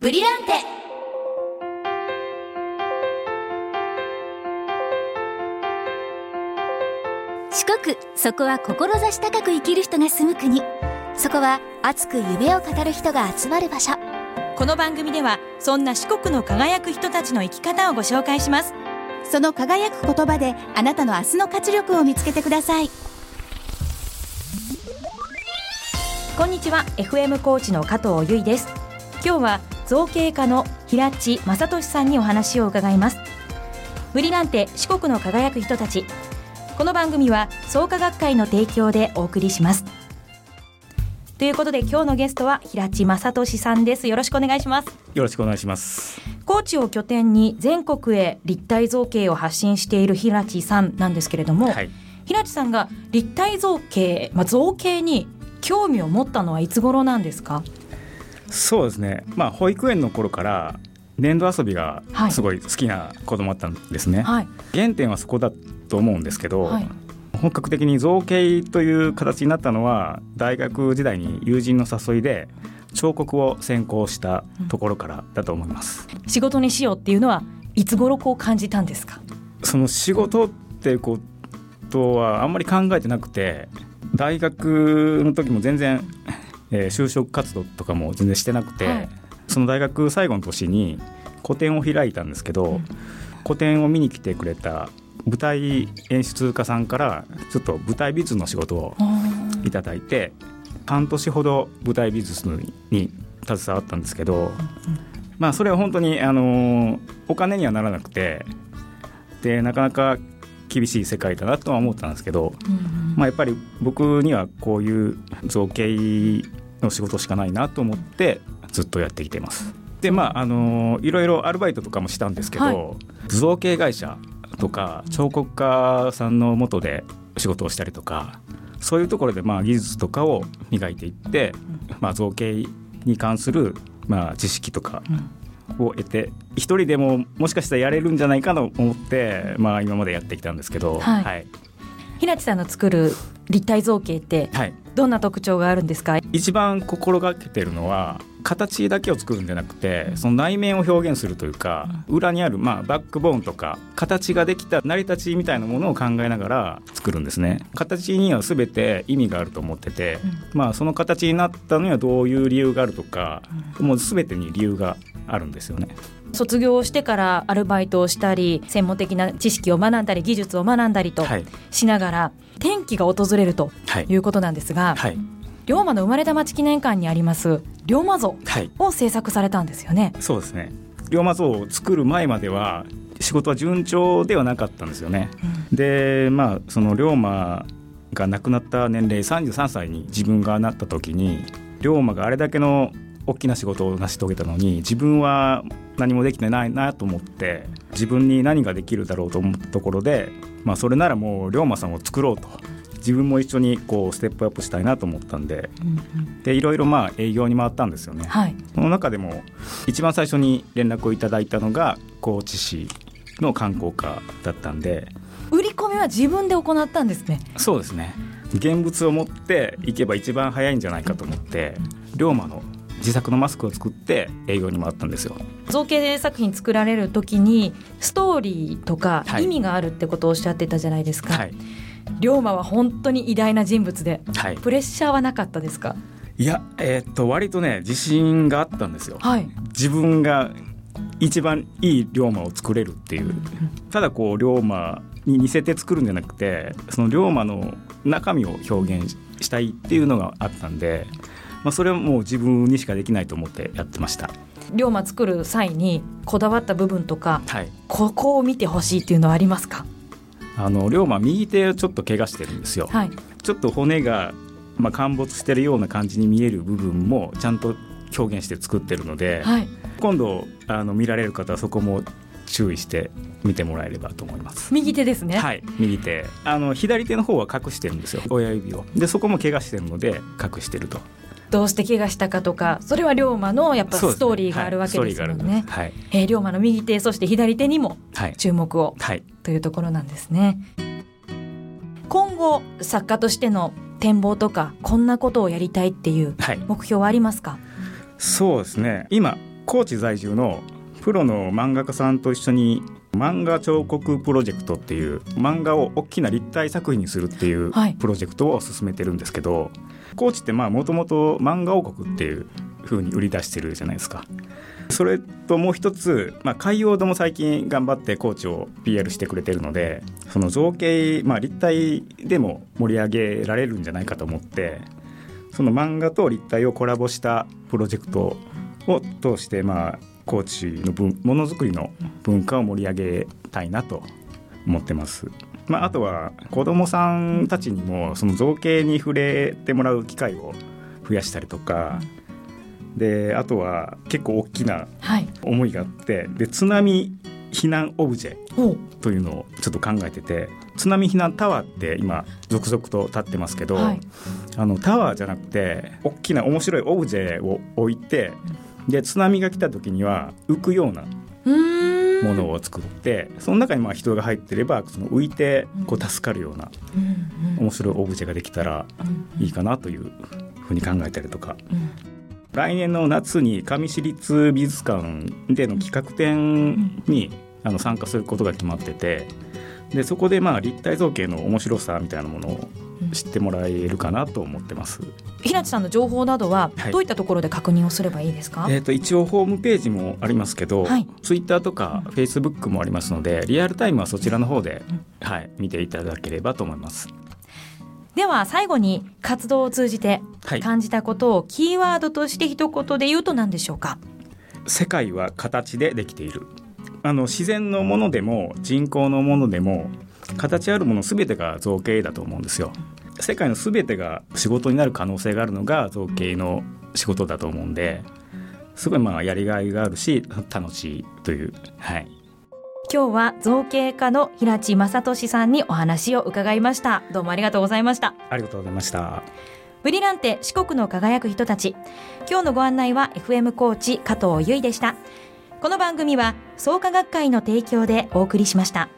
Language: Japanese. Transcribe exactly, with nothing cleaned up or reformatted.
ブリランテ。四国、そこは志高く生きる人が住む国。そこは熱く夢を語る人が集まる場所。 この番組ではそんな四国の輝く人たちの生き方をご紹介します。 その輝く言葉であなたの明日の活力を見つけてください。 こんにちは、 エフエム コーチの加藤由衣です。今日は造形家の平地正俊さんにお話を伺います。ブリランテ、四国の輝く人たち。この番組は創価学会の提供でお送りします。ということで今日のゲストは平地正俊さんです。よろしくお願いします。 よろしくお願いします。 高知を拠点に全国へ立体造形を発信している平地さんなんですけれども、はい、平地さんが立体造形、まあ、造形に興味を持ったのはいつ頃なんですか？ そうですね、まあ、保育園の頃から粘土遊びがすごい好きな子供だったんですね、はい、原点はそこだと思うんですけど、はい、本格的に造形という形になったのは大学時代に友人の誘いで彫刻を専攻したところからだと思います、 うん、仕事にしようっていうのはいつ頃こう感じたんですか？ その仕事っていうことはあんまり考えてなくて、大学の時も全然、えー、就職活動とかも全然してなくて、はい、その大学最後の年に個展を開いたんですけど、うん、個展を見に来てくれた舞台演出家さんからちょっと舞台美術の仕事をいただいて、半年ほど舞台美術に携わったんですけど、うん、まあそれは本当にあのお金にはならなくて、でなかなか厳しい世界だなとは思ったんですけど、うんうんまあ、やっぱり僕にはこういう造形の仕事しかないなと思ってずっとやってきています。でまああのいろいろアルバイトとかもしたんですけど、はい、造形会社とか彫刻家さんの下で仕事をしたりとか、そういうところでまあ技術とかを磨いていって、まあ、造形に関するまあ知識とかを得て、一人でももしかしたらやれるんじゃないかと思って、まあ、今までやってきたんですけど、はいはい、 平地さんの作る立体造形ってどんな特徴があるんですか？ 一番心がけてるのは形だけを作るんじゃなくて、その内面を表現するというか、裏にあるまあバックボーンとか形ができた成り立ちみたいなものを考えながら作るんですね。形には全て意味があると思ってて、まあ、その形になったのにはどういう理由があるとか、もう全てに理由があるんですよね。 卒業してからアルバイトをしたり、専門的な知識を学んだり技術を学んだりとしながら、はい、転機が訪れるということなんですが、はいはい、龍馬の生まれた町記念館にあります龍馬像を制作されたんですよね、 はい、そうですね。龍馬像を作る前までは仕事は順調ではなかったんですよね、うん、でまあその龍馬が亡くなった年齢さんじゅうさんさいに自分がなった時に、龍馬があれだけの大きな仕事を成し遂げたのに自分は何もできてないなと思って、自分に何ができるだろうと思ったところで、まあ、それならもう龍馬さんを作ろうと、自分も一緒にこうステップアップしたいなと思ったんで、うんうん、でいろいろまあ営業に回ったんですよね、はい、その中でも一番最初に連絡をいただいたのが高知市の観光課だったんで、 売り込みは自分で行ったんですね。 そうですね。現物を持っていけば一番早いんじゃないかと思って、龍馬の自作のマスクを作って営業に回ったんですよ。 造形作品作られる時にストーリーとか意味があるってことをおっしゃってたじゃないですか、はい、龍馬は本当に偉大な人物で、はい、プレッシャーはなかったですか？ いや、えー、っと割とね自信があったんですよ、はい、自分が一番いい龍馬を作れるっていう、うん、ただこう龍馬に似せて作るんじゃなくて、その龍馬の中身を表現したいっていうのがあったんで、まあ、それはもう自分にしかできないと思ってやってました。 龍馬作る際にこだわった部分とか、はい、ここを見てほしいっていうのはありますか？ あの龍馬右手をちょっと怪我してるんですよ、はい、ちょっと骨が、まあ、陥没してるような感じに見える部分もちゃんと表現して作ってるので、はい、今度あの見られる方はそこも注意して見てもらえればと思います。 右手ですね。 はい、右手。あの左手の方は隠してるんですよ、親指を。でそこも怪我してるので隠してると。 どうして怪我したかとか、それは龍馬のやっぱストーリーがあるわけですもんね。はい、えー、龍馬の右手そして左手にも注目を、はい、というところなんですね。今後作家としての展望とか、こんなことをやりたいっていう目標はありますか？はい、 そうですね。今高知在住のプロの漫画家さんと一緒に漫画彫刻プロジェクトっていう漫画を大きな立体作品にするっていうプロジェクトを進めてるんですけど、はい、高知ってもともと漫画王国っていう風に売り出してるじゃないですか。それともう一つ、まあ、海洋堂も最近頑張って高知を ピーアール してくれてるので、その造形、まあ、立体でも盛り上げられるんじゃないかと思って、その漫画と立体をコラボしたプロジェクトを通して、まあ、高知のものづくりの文化を盛り上げたいなと思ってます。まあ、あとは子どもさんたちにもその造形に触れてもらう機会を増やしたりとかで、あとは結構大きな思いがあって、はい、で津波避難オブジェというのをちょっと考えてて、津波避難タワーって今続々と建ってますけど、はい、あのタワーじゃなくて大きな面白いオブジェを置いて、で津波が来た時には浮くようなものを作って、その中にまあ人が入ってればその浮いてこう助かるような面白いオブジェができたらいいかなというふうに考えたりとか、来年の夏に上市立美術館での企画展にあの参加することが決まってて、でそこでまあ立体造形の面白さみたいなものを知ってもらえるかなと思ってます。 平地さんの情報などはどういったところで確認をすればいいですか？ はい、えーと、一応ホームページもありますけど、はい、ツイッターとかフェイスブックもありますので、リアルタイムはそちらの方で、はい、見ていただければと思います。 では最後に活動を通じて感じたことをキーワードとして一言で言うと何でしょうか？ 世界は形でできている。あの自然のものでも人工のものでも形あるもの全てが造形だと思うんですよ。世界の全てが仕事になる可能性があるのが造形の仕事だと思うんで、すごいまあやりがいがあるし楽しいという、はい、 今日は造形家の平地正俊さんにお話を伺いました。どうもありがとうございました。 ありがとうございました。 ブリランテ四国の輝く人たち、今日のご案内は エフエム コーチ加藤由衣でした。この番組は創価学会の提供でお送りしました。